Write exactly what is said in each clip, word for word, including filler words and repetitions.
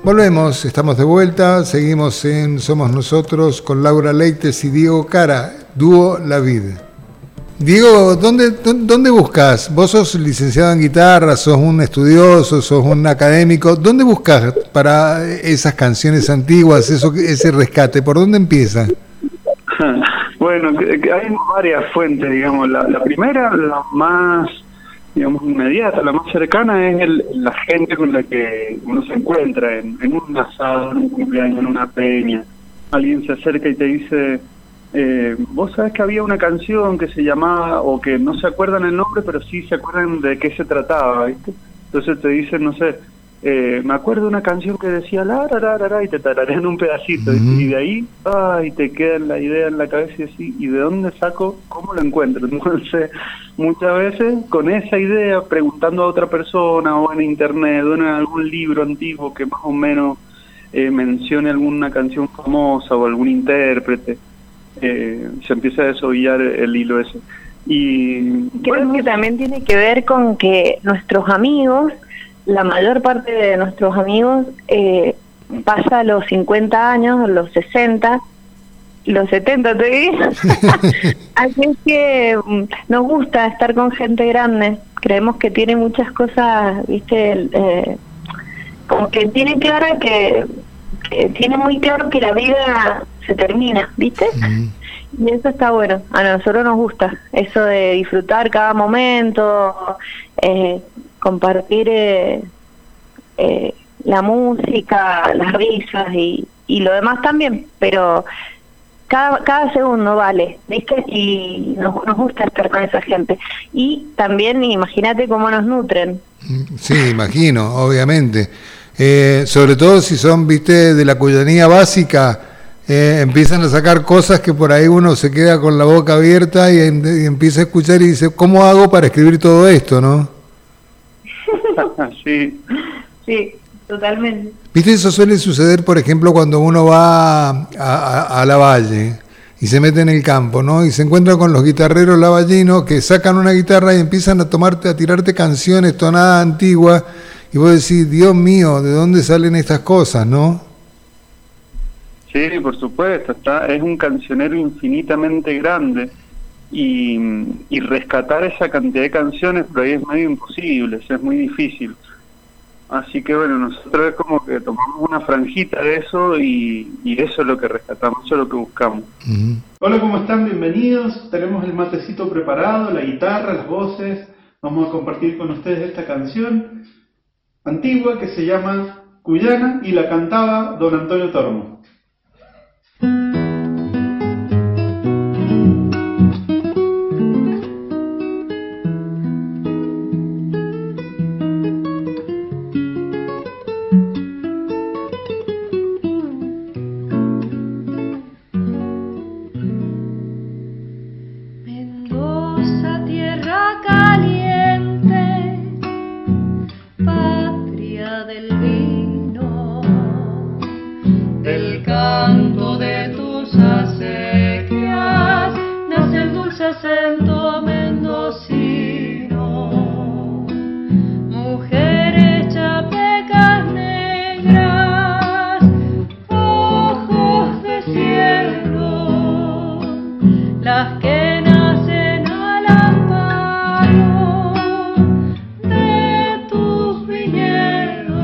Volvemos, estamos de vuelta, seguimos en Somos Nosotros con Laura Leites y Diego Cara, dúo La Vida. Diego, ¿dónde, ¿dónde buscas? Vos sos licenciado en guitarra, sos un estudioso, sos un académico. ¿Dónde buscas para esas canciones antiguas, eso, ese rescate? ¿Por dónde empieza? Bueno, hay varias fuentes, digamos. La, la primera, la más, digamos, inmediata, la más cercana es el, la gente con la que uno se encuentra en, en un asado, en un cumpleaños, en una peña. Alguien se acerca y te dice... Eh, vos sabés que había una canción que se llamaba, o que no se acuerdan el nombre, pero sí se acuerdan de qué se trataba, ¿viste? Entonces te dicen, no sé, eh, me acuerdo de una canción que decía la, la, la, la, la, y te tararean un pedacito, uh-huh. Y de ahí, ay, te queda la idea en la cabeza y así, ¿y de dónde saco? ¿Cómo lo encuentro? Entonces, muchas veces, con esa idea, preguntando a otra persona, o en internet, o en algún libro antiguo que más o menos eh, mencione alguna canción famosa, o algún intérprete, Eh, se empieza a desovillar el hilo ese. Y creo bueno, que también tiene que ver con que nuestros amigos, la mayor parte de nuestros amigos eh, pasa los cincuenta años, los sesenta, los setenta, te digo. Así es que nos gusta estar con gente grande, creemos que tiene muchas cosas, viste, eh, como que tiene clara que, que tiene muy claro que la vida se termina, ¿viste? Mm. Y eso está bueno, a nosotros nos gusta, eso de disfrutar cada momento, eh, compartir eh, eh, la música, las risas y, y lo demás también, pero cada, cada segundo vale, ¿viste? Y nos, nos gusta estar con esa gente. Y también imagínate cómo nos nutren. Sí, imagino, obviamente. Eh, sobre todo si son, viste, de la cuyanía básica, eh, empiezan a sacar cosas que por ahí uno se queda con la boca abierta y, y empieza a escuchar y dice, ¿cómo hago para escribir todo esto, no? Sí. Sí, totalmente. Viste, eso suele suceder, por ejemplo, cuando uno va a, a, a la valle y se mete en el campo, ¿no? Y se encuentra con los guitarreros lavallinos que sacan una guitarra y empiezan a tomarte, a tirarte canciones tonadas antiguas. Y vos decís, Dios mío, ¿de dónde salen estas cosas, no? Sí, por supuesto, está, es un cancionero infinitamente grande y, y rescatar esa cantidad de canciones por ahí es medio imposible, es muy difícil. Así que bueno, nosotros es como que tomamos una franjita de eso y, y eso es lo que rescatamos, eso es lo que buscamos. Uh-huh. Hola, ¿cómo están? Bienvenidos. Tenemos el matecito preparado, la guitarra, las voces. Vamos a compartir con ustedes esta canción antigua que se llama Cuyana y la cantaba don Antonio Tormo. Mendoza, tierra caliente, patria del vino, del canto de tus acequias, nace el dulce acento mendocino. Mujeres chapecas negras, ojos de cielo, las que nacen al amparo de tus viñedos.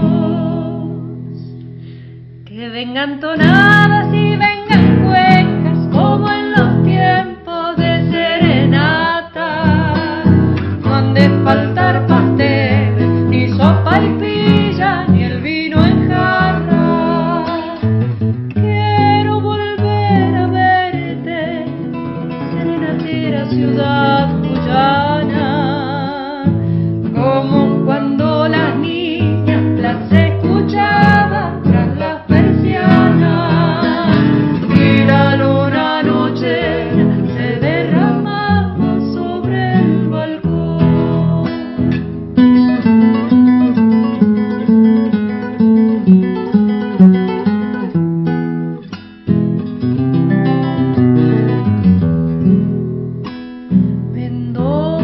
Que vengan tonadas y vengan cuecas como en los tiempos de serenata. No han de faltar pasteles, ni sopa y pilla, ni el vino en jarra. Quiero volver a verte, serenatera ciudad cuyana, como cuando las niñas las escuchaban tras las persianas y la luna nochera se derramaba sobre el balcón. Mendoza,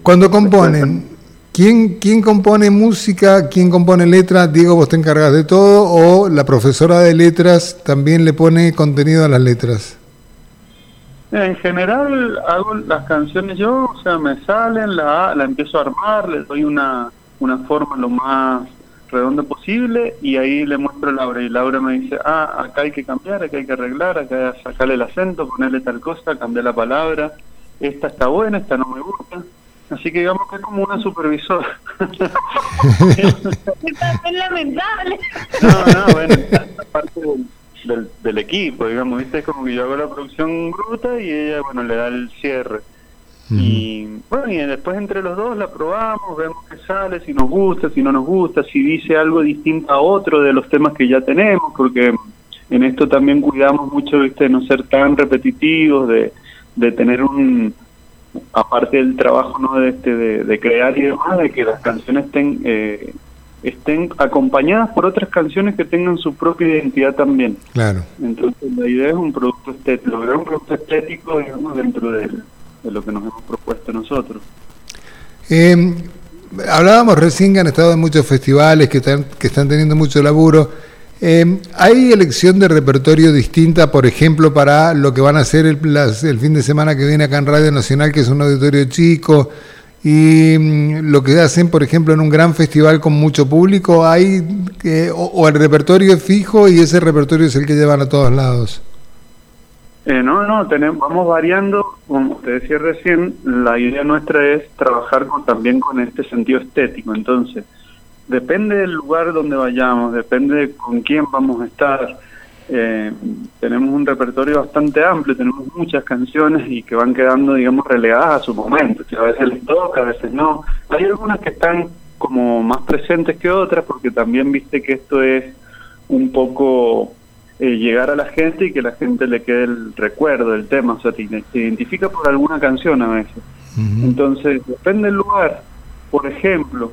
Cuando componen, ¿quién, ¿quién compone música? ¿Quién compone letras? Diego, ¿vos te encargás de todo? ¿O la profesora de letras también le pone contenido a las letras? En general hago las canciones yo, o sea, me salen, la, la empiezo a armar, le doy una, una forma lo más redonda posible y ahí le muestro a Laura y Laura me dice, ah, acá hay que cambiar, acá hay que arreglar, acá hay que sacarle el acento, ponerle tal cosa, cambiar la palabra, esta está buena, esta no me gusta. Así que digamos que es como una supervisora. Es lamentable. No, no, bueno, esta parte del, del, del equipo, digamos, ¿viste? Es como que yo hago la producción bruta y ella, bueno, le da el cierre. Uh-huh. Y bueno, y después entre los dos la probamos, vemos qué sale, si nos gusta, si no nos gusta, si dice algo distinto a otro de los temas que ya tenemos, porque en esto también cuidamos mucho, ¿viste? De no ser tan repetitivos, de, de tener un... aparte del trabajo, ¿no? de, este, de, de crear y demás, de que las canciones estén eh, estén acompañadas por otras canciones que tengan su propia identidad también. Claro. Entonces la idea es un producto estético, lograr un producto estético, digamos, dentro de, de lo que nos hemos propuesto nosotros. Eh, hablábamos recién que han estado en muchos festivales, que están, que están teniendo mucho laburo. Eh, ¿Hay elección de repertorio distinta, por ejemplo, para lo que van a hacer el, las, el fin de semana que viene acá en Radio Nacional, que es un auditorio chico, y mm, lo que hacen, por ejemplo, en un gran festival con mucho público? ¿Hay eh, o, o el repertorio es fijo y ese repertorio es el que llevan a todos lados? Eh, no, no, tenemos, vamos variando, como te decía recién, la idea nuestra es trabajar con, también con este sentido estético, entonces depende del lugar donde vayamos, depende de con quién vamos a estar. Eh, tenemos un repertorio bastante amplio, tenemos muchas canciones y que van quedando, digamos, relegadas a su momento, que a veces les toca, a veces no. Hay algunas que están como más presentes que otras, porque también viste que esto es un poco eh, llegar a la gente y que la gente le quede el recuerdo del tema, o sea, te, te identifica por alguna canción a veces. Uh-huh. Entonces, depende del lugar. Por ejemplo,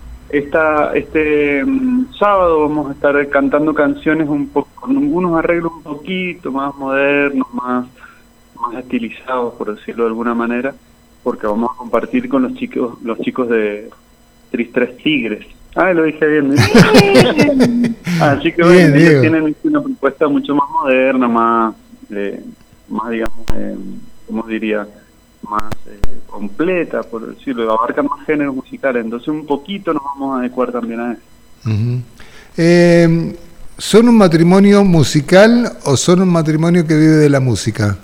Esta, este um, sábado vamos a estar cantando canciones un poco con algunos arreglos un poquito más modernos, más más estilizados, por decirlo de alguna manera, porque vamos a compartir con los chicos los chicos de Tris Tres Tigres. Ah, lo dije bien. Así que bueno, bien, ellos tienen una propuesta mucho más moderna, más, eh, más digamos, eh, ¿cómo diría? más eh, completa, por decirlo, abarca más géneros musicales, entonces un poquito nos vamos a adecuar también a eso. Uh-huh. Eh, ¿Son un matrimonio musical o son un matrimonio que vive de la música?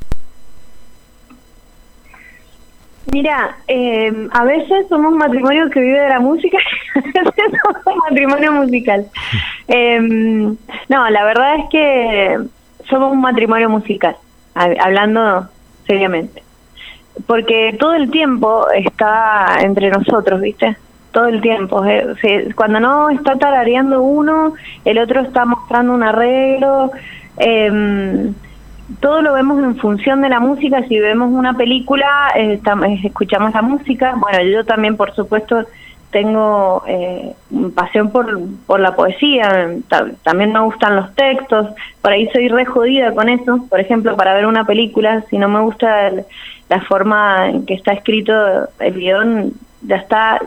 Mira, eh, a veces somos un matrimonio que vive de la música y a veces somos un matrimonio musical. Eh, no, la verdad es que somos un matrimonio musical, hablando seriamente. Porque todo el tiempo está entre nosotros, ¿viste? Todo el tiempo. Eh, o sea, cuando no está tarareando uno, el otro está mostrando un arreglo. Eh, todo lo vemos en función de la música. Si vemos una película, eh, tam- escuchamos la música. Bueno, yo también, por supuesto, tengo eh, pasión por, por la poesía. Ta- también me gustan los textos. Por ahí soy re jodida con eso. Por ejemplo, para ver una película, si no me gusta el, la forma en que está escrito el guión, ya está,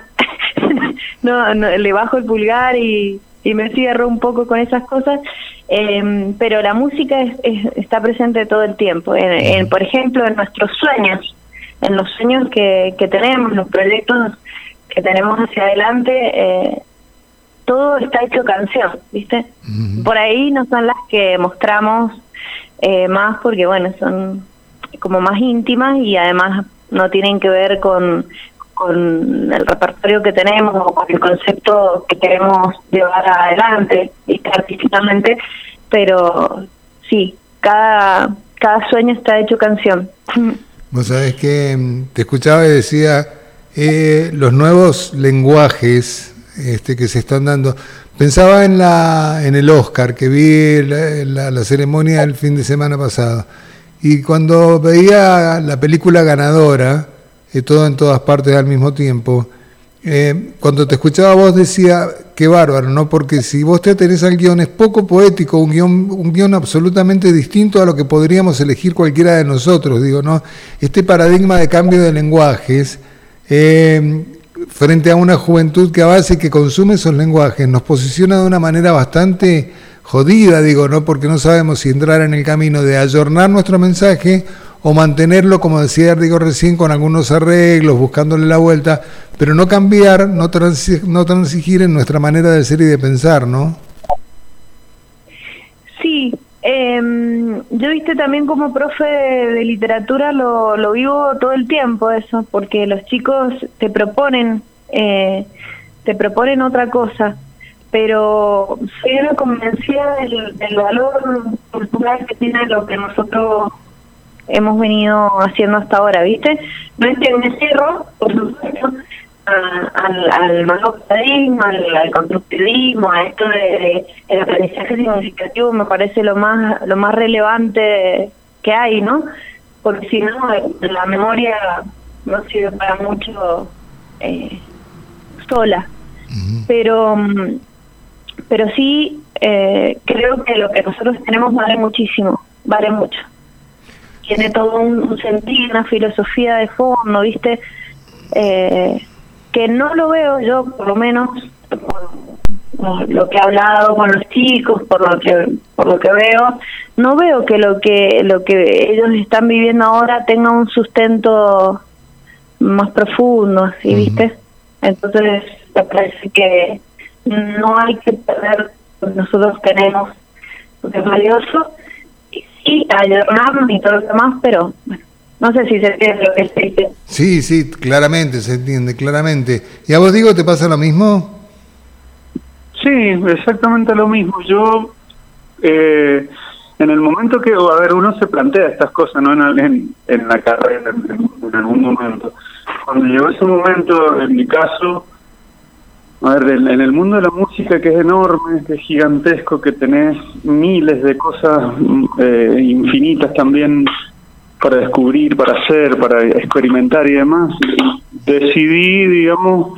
no, no, le bajo el pulgar y, y me cierro un poco con esas cosas, eh, pero la música es, es, está presente todo el tiempo, en, en, por ejemplo, en nuestros sueños, en los sueños que, que tenemos, los proyectos que tenemos hacia adelante, eh, todo está hecho canción, ¿viste? Uh-huh. Por ahí no son las que mostramos eh, más, porque bueno, son como más íntimas y además no tienen que ver con, con el repertorio que tenemos o con el concepto que queremos llevar adelante artísticamente, pero sí, cada cada sueño está hecho canción. Vos sabés que te escuchaba y decía eh, los nuevos lenguajes este, que se están dando. Pensaba en la en el Oscar que vi la, la, la ceremonia del fin de semana pasado. Y cuando veía la película ganadora, eh, todo en todas partes al mismo tiempo, eh, cuando te escuchaba vos decía, qué bárbaro, ¿no? Porque si vos te atenés al guión, es poco poético, un guión, un guión absolutamente distinto a lo que podríamos elegir cualquiera de nosotros, digo, ¿no? Este paradigma de cambio de lenguajes eh, frente a una juventud que avanza y que consume esos lenguajes, nos posiciona de una manera bastante jodida, digo, ¿no? Porque no sabemos si entrar en el camino de ayornar nuestro mensaje o mantenerlo, como decía digo recién, con algunos arreglos, buscándole la vuelta, pero no cambiar, no, transi- no transigir en nuestra manera de ser y de pensar, ¿no? Sí, eh, yo viste también como profe de literatura lo, lo vivo todo el tiempo eso, porque los chicos te proponen, eh, te proponen otra cosa, pero soy una convencida del, del valor cultural que tiene lo que nosotros hemos venido haciendo hasta ahora, ¿viste? No es que me cierro, por supuesto, a, al, al manufacturismo, al, al constructivismo, a esto de, de el aprendizaje significativo me parece lo más lo más relevante que hay, ¿no? Porque si no, la memoria no sirve para mucho eh, sola. Uh-huh. Pero, pero sí eh, creo que lo que nosotros tenemos vale muchísimo, vale mucho. Tiene todo un, un sentido, una filosofía de fondo, ¿viste? Eh, que no lo veo yo, por lo menos, por lo que he hablado con los chicos, por lo que por lo que veo, no veo que lo que lo que ellos están viviendo ahora tenga un sustento más profundo, ¿sí? ¿Viste? Entonces, me parece que no hay que perder lo que nosotros tenemos, porque es valioso, y ayornarnos y todo lo demás, pero bueno, no sé si se entiende lo que se dice. Sí, sí, claramente, se entiende, claramente. ¿Y a vos, Diego, te pasa lo mismo? Sí, exactamente lo mismo. Yo, eh, en el momento que, a ver, uno se plantea estas cosas, ¿no? En, en, en la carrera, en, en algún momento. Cuando llegó ese momento, en mi caso, a ver, en, en el mundo de la música, que es enorme, que es gigantesco, que tenés miles de cosas eh, infinitas también para descubrir, para hacer, para experimentar y demás, decidí, digamos,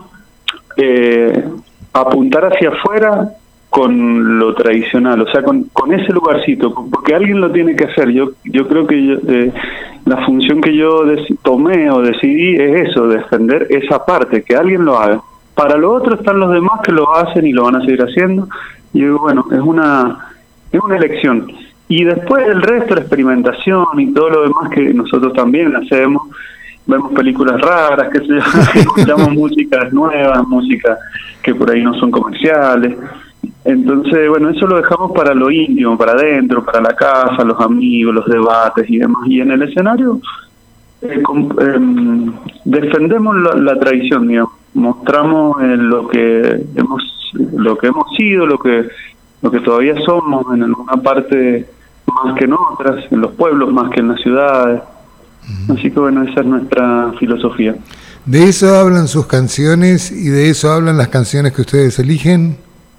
eh, apuntar hacia afuera con lo tradicional, o sea, con, con ese lugarcito, porque alguien lo tiene que hacer. Yo yo creo que yo, eh, la función que yo dec- tomé o decidí es eso, defender esa parte, que alguien lo haga. Para lo otro están los demás que lo hacen y lo van a seguir haciendo, y digo, bueno, es una es una elección. Y después el resto, la experimentación y todo lo demás que nosotros también hacemos, vemos películas raras, que se escuchamos músicas nuevas, música que por ahí no son comerciales. Entonces, bueno, eso lo dejamos para lo íntimo, para adentro, para la casa, los amigos, los debates y demás. Y en el escenario eh, com, eh, defendemos la, la tradición, digamos. Mostramos eh, lo que hemos lo que hemos sido, lo que lo que todavía somos en alguna parte más que en otras, en los pueblos más que en las ciudades. Uh-huh. Así que bueno, esa es nuestra filosofía. ¿De eso hablan sus canciones y de eso hablan las canciones que ustedes eligen?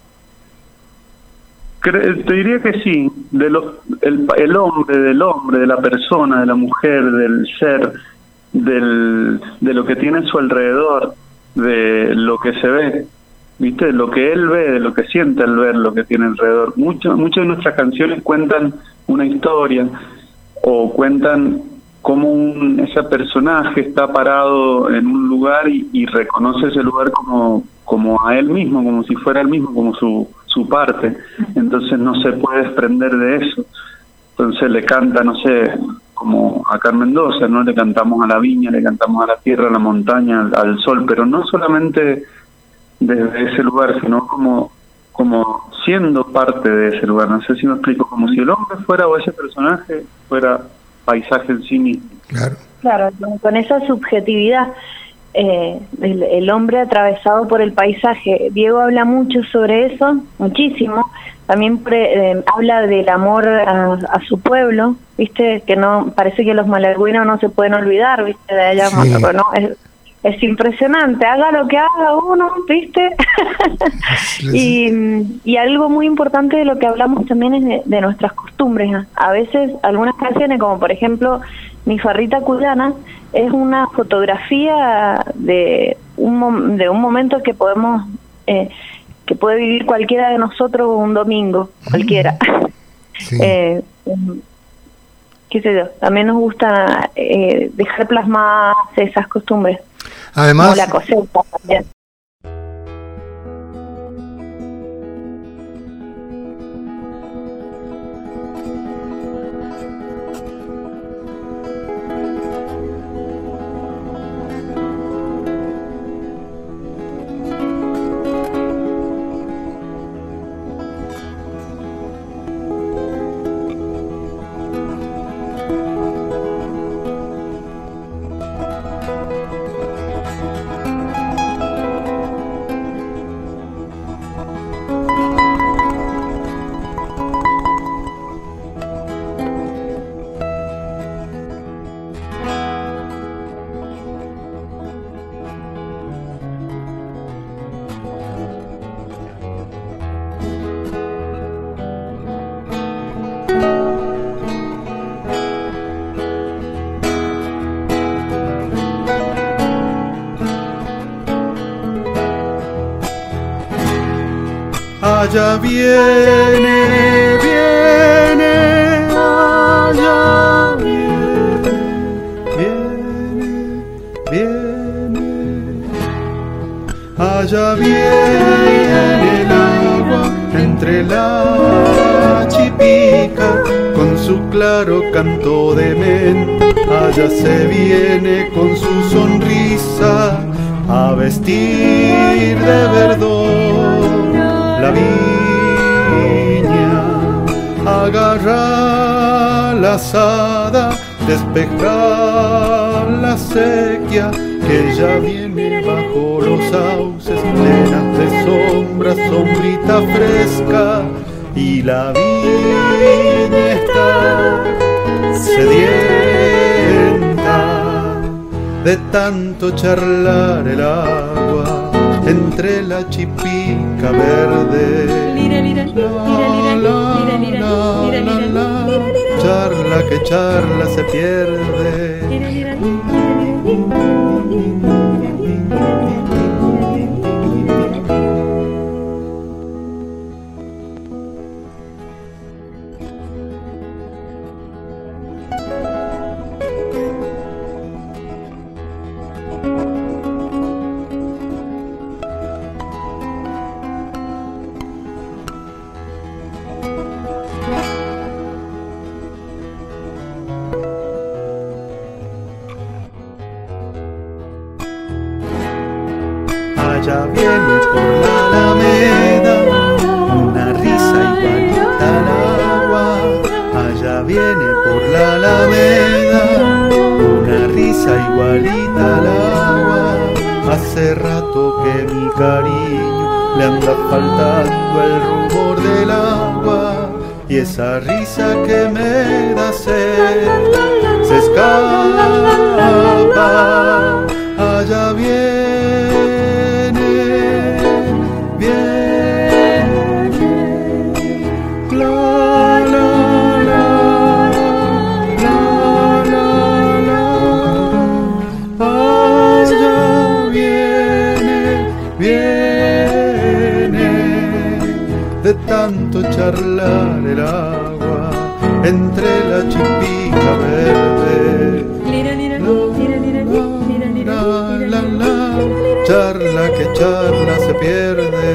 Te diría que sí, de los, el, el hombre, del hombre, de la persona, de la mujer, del ser, del, de lo que tiene a su alrededor, de lo que se ve, ¿viste? Lo que él ve, de lo que siente al ver lo que tiene alrededor. Mucho, muchas de nuestras canciones cuentan una historia o cuentan cómo un, ese personaje está parado en un lugar y, y reconoce ese lugar como, como a él mismo, como si fuera él mismo, como su, su parte. Entonces no se puede desprender de eso. Entonces le canta, no sé, como a Carmen Mendoza, ¿no? Le cantamos a la viña, le cantamos a la tierra, a la montaña, al, al sol, pero no solamente desde ese lugar, sino como como siendo parte de ese lugar. No sé si me explico, como si el hombre fuera o ese personaje fuera paisaje en sí mismo. Claro, claro, con esa subjetividad, eh, el, el hombre atravesado por el paisaje. Diego habla mucho sobre eso, muchísimo. También pre, eh, habla del amor a, a su pueblo, viste, que no parece que los malargüinos no se pueden olvidar, viste, de allá, sí. ¿No? Es, es impresionante, haga lo que haga uno, viste. y, y algo muy importante de lo que hablamos también es de, de nuestras costumbres. A veces algunas canciones, como por ejemplo Mi Farrita Cuyana, es una fotografía de un, de un momento que podemos... Eh, que puede vivir cualquiera de nosotros un domingo, cualquiera. Sí. eh, qué sé yo, también nos gusta eh, dejar plasmadas esas costumbres. Además, como la cosecha también. Allá viene, viene, allá viene, viene, viene. Allá viene el agua entre la chipica con su claro canto de menta. Allá se viene con su sonrisa a vestir de verdor la viña, agarrar la azada, despejar la sequía que ya viene bajo los sauces, llenas de sombra, sombrita fresca, y la viña está sedienta de tanto charlar el agua entre la chipica verde. La, la, la, la, charla que charla se pierde. Allá viene por la alameda una risa igualita al agua. Allá viene por la alameda una risa igualita al agua. Hace rato que mi cariño le anda faltando el rumor del agua, y esa risa que me da sed se escapa. Allá viene, de tanto charlar el agua entre la chipica verde. La, la, la, la, charla que charla se pierde.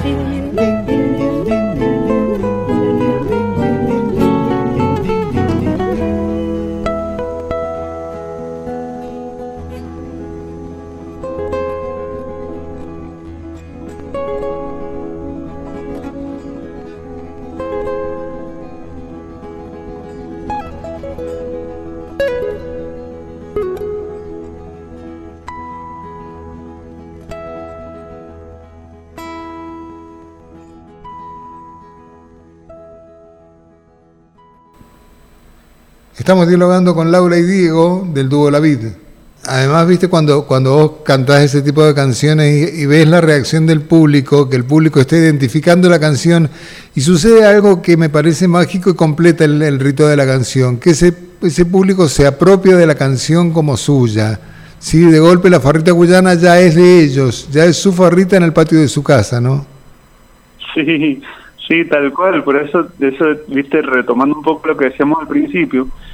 Estamos dialogando con Laura y Diego del dúo La Vid. Además, viste, cuando, cuando vos cantás ese tipo de canciones y, y ves la reacción del público, que el público está identificando la canción, y sucede algo que me parece mágico y completa el, el rito de la canción, que ese, ese público se apropia de la canción como suya. Sí, de golpe la farrita cuyana ya es de ellos, ya es su farrita en el patio de su casa, ¿no? Sí, sí, tal cual. Por eso, eso, viste, retomando un poco lo que decíamos al principio,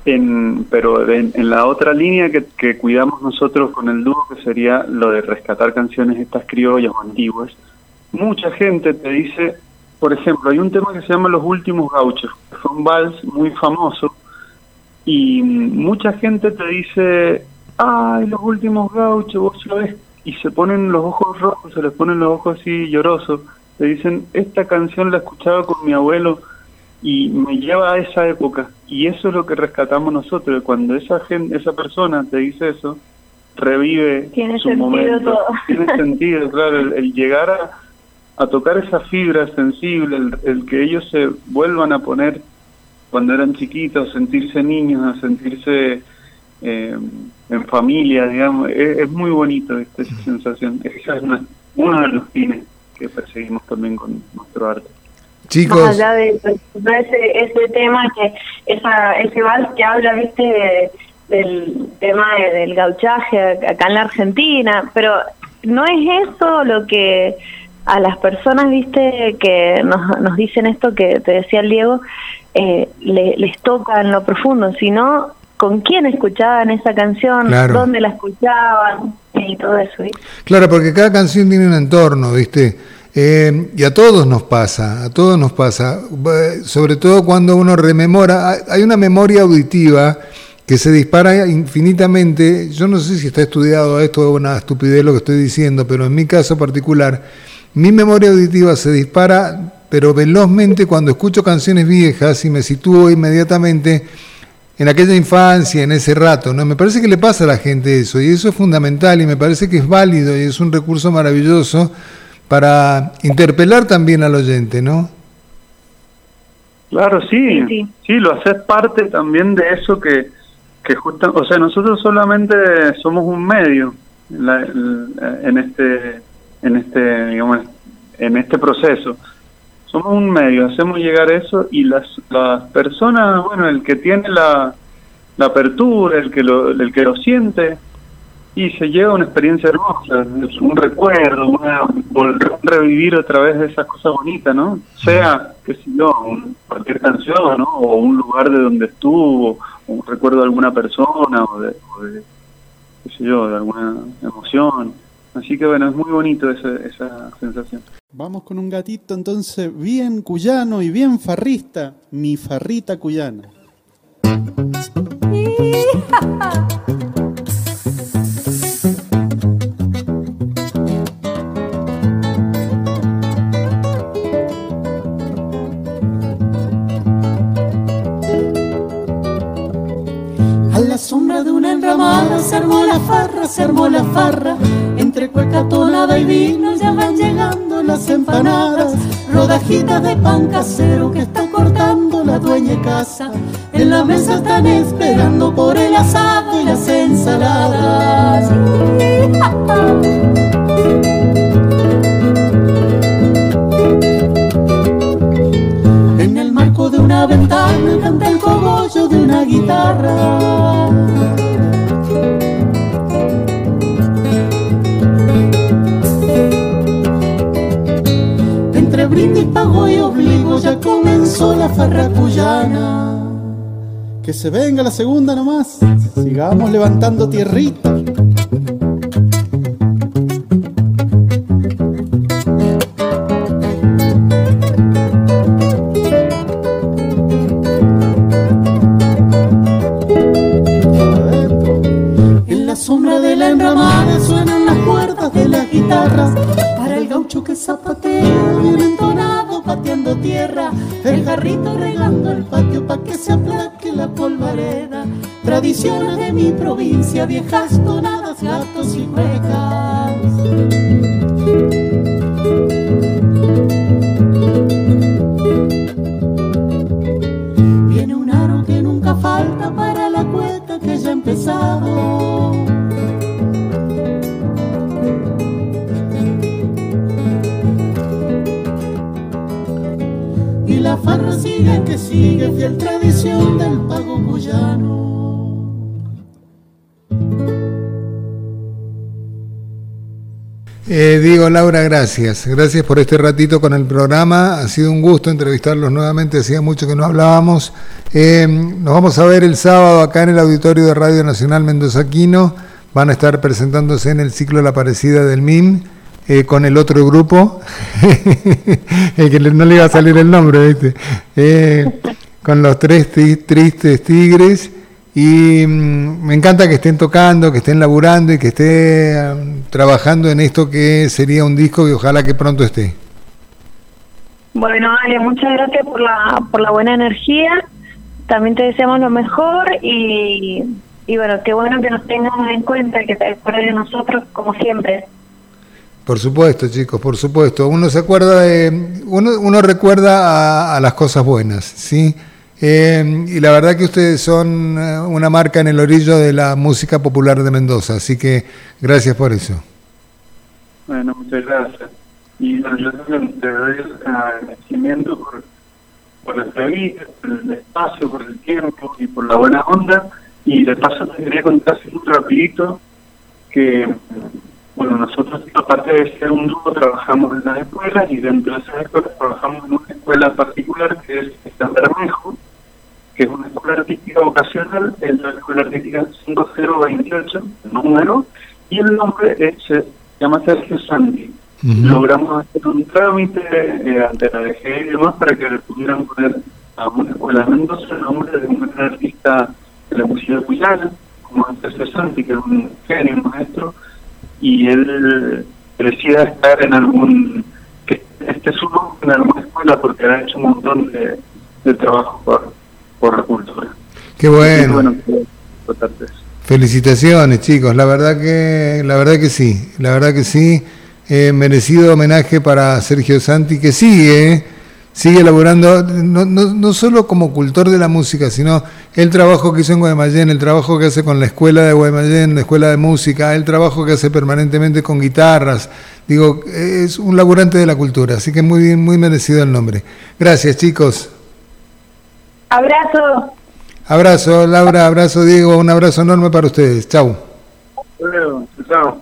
En, pero en, en la otra línea que, que cuidamos nosotros con el dúo, que sería lo de rescatar canciones estas criollas o antiguas, mucha gente te dice, por ejemplo, hay un tema que se llama Los Últimos Gauchos, que fue un vals muy famoso, y mucha gente te dice, ay, Los Últimos Gauchos, vos lo ves, y se ponen los ojos rojos, se les ponen los ojos así llorosos, te dicen, esta canción la escuchaba con mi abuelo, y me lleva a esa época, y eso es lo que rescatamos nosotros. Cuando esa gente, esa persona te dice eso, revive Tiene su sentido momento. todo. Tiene sentido, claro, el, el llegar a, a tocar esa fibra sensible, el, el que ellos se vuelvan a poner cuando eran chiquitos, a sentirse niños, a sentirse eh, en familia, digamos, es, es muy bonito esta esa sensación. Esa es una, uno de los fines que perseguimos también con nuestro arte. Chicos, Más allá de, de ese, ese tema, que esa, ese vals que habla, viste, de, del tema de, del gauchaje acá en la Argentina, pero no es eso lo que a las personas, viste, que nos, nos dicen esto que te decía el Diego, eh, le, les toca en lo profundo, sino con quién escuchaban esa canción, claro. dónde la escuchaban y todo eso, ¿viste? Claro, porque cada canción tiene un entorno, ¿viste? Eh, y a todos nos pasa, a todos nos pasa, sobre todo cuando uno rememora, hay una memoria auditiva que se dispara infinitamente. Yo no sé si está estudiado esto, es una estupidez lo que estoy diciendo, pero en mi caso particular, mi memoria auditiva se dispara, pero velozmente cuando escucho canciones viejas y me sitúo inmediatamente en aquella infancia, en ese rato, ¿no? Me parece que le pasa a la gente eso, y eso es fundamental, y me parece que es válido, y es un recurso maravilloso para interpelar también al oyente, ¿no? Claro, sí, Sí, sí. sí, lo haces parte también de eso que, que justa, o sea, nosotros solamente somos un medio en, la, en este, en este, digamos, en este proceso. Somos un medio, hacemos llegar eso, y las, las personas, bueno, el que tiene la, la apertura, el que lo, el que lo siente, y se lleva una experiencia hermosa, es un recuerdo, una, volver a revivir otra vez de esas cosas bonitas, ¿no? Sea, qué sé yo, un, cualquier canción, ¿no? O un lugar de donde estuvo, o un recuerdo de alguna persona, o de, o de qué sé yo, de alguna emoción. Así que bueno, es muy bonito ese, esa sensación. Vamos con un gatito entonces bien cuyano y bien farrista, mi farrita cuyana. A la sombra de una enramada se armó la farra, se armó la farra. Entre cueca, tonada y vino ya van llegando las empanadas. Rodajitas de pan casero que está cortando la dueña de casa. En la mesa están esperando por el asado y las ensaladas. En el marco de una ventana canta el cogollo de una guitarra. Entre brindis, pago y obligo ya comenzó la farra cuyana. Que se venga la segunda nomás, sigamos levantando tierrita. En la sombra de la enramada suenan las cuerdas de las guitarras. Para el gaucho que zapatea, bien entonado, pateando tierra. El jarrito regando el patio pa' que se aplaque la polvareda. Tradiciones de mi provincia, viejas tonadas, gatos y cuecas. Viene un aro que nunca falta para la cueca que ya ha empezado. Y la farra sigue que sigue, fiel tradición del pago cuyano. Eh, Diego, Laura, gracias. Gracias por este ratito con el programa. Ha sido un gusto entrevistarlos nuevamente. Hacía mucho que no hablábamos. Eh, nos vamos a ver el sábado acá en el auditorio de Radio Nacional Mendozaquino. Van a estar presentándose en el ciclo La Aparecida del M I M eh, con el otro grupo. El que no le iba a salir el nombre, ¿viste? Eh, con los tres t- tristes tigres. Y mmm, me encanta que estén tocando, que estén laburando y que estén um, trabajando en esto que sería un disco y ojalá que pronto esté. Bueno, Ale, muchas gracias por la por la buena energía. También te deseamos lo mejor y, y bueno, qué bueno que nos tengas en cuenta, que te acuerdes de nosotros como siempre. Por supuesto, chicos, por supuesto. Uno se acuerda de, uno, uno recuerda a, a las cosas buenas, ¿sí? Eh, y la verdad que ustedes son una marca en el orillo de la música popular de Mendoza, así que gracias por eso. Bueno, muchas gracias. Y bueno, yo también te doy el agradecimiento por, por la entrevista, por el espacio, por el tiempo y por la buena onda. Y de paso te quería contar así muy rapidito que, bueno, nosotros aparte de ser un dúo trabajamos en las escuelas y dentro de esas escuelas trabajamos en una escuela particular que es San Bermejo, que es una escuela artística vocacional, es la escuela artística cinco cero veintiocho, número, y el nombre es, se llama Sergio Santi. Uh-huh. Logramos hacer un trámite eh, ante la D G I y demás para que le pudieran poner a una escuela de Mendoza el nombre de un gran artista de la música cuyana, como es Sergio Santi, que es un genio, un maestro, y él decida estar en algún, que esté su nombre en alguna escuela porque ha hecho un montón de, de trabajo por, por la cultura. Qué bueno. bueno que, Felicitaciones, chicos, la verdad que la verdad que sí, la verdad que sí, eh, merecido homenaje para Sergio Santi, que sigue, eh, sigue elaborando, no, no, no solo como cultor de la música, sino el trabajo que hizo en Guaymallén, el trabajo que hace con la escuela de Guaymallén, la escuela de música, el trabajo que hace permanentemente con guitarras. Digo, es un laburante de la cultura, así que muy bien, muy merecido el nombre. Gracias, chicos. Abrazo. Abrazo, Laura, abrazo, Diego, un abrazo enorme para ustedes. Chau. Bueno, chao.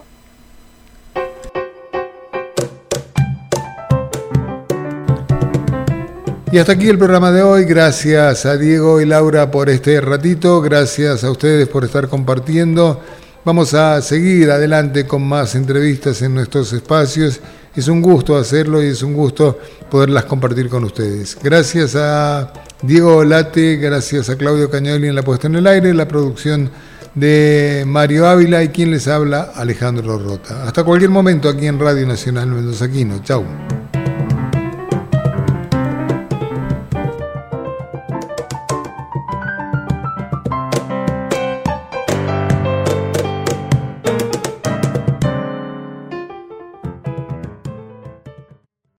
Y hasta aquí el programa de hoy. Gracias a Diego y Laura por este ratito. Gracias a ustedes por estar compartiendo. Vamos a seguir adelante con más entrevistas en nuestros espacios. Es un gusto hacerlo y es un gusto poderlas compartir con ustedes. Gracias a Diego Late, gracias a Claudio Cañoli en la puesta en el aire, la producción de Mario Ávila y quien les habla, Alejandro Rota. Hasta cualquier momento aquí en Radio Nacional Mendozaquino. Chau.